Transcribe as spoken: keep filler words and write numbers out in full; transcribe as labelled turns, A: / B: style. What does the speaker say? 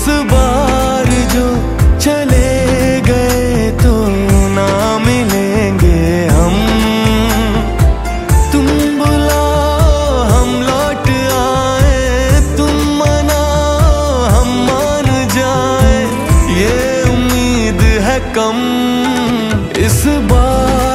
A: इस बार जो चले गए तो ना मिलेंगे हम। तुम बुलाओ हम लौट आए, तुम मनाओ हम मान जाए, ये उम्मीद है कम इस बार।